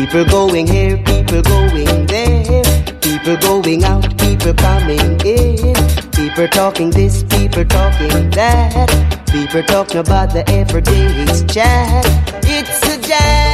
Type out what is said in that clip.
People going here, people going there. People going out, people coming in. People talking this, people talking that. People talking about the everyday's chat. It's a jam.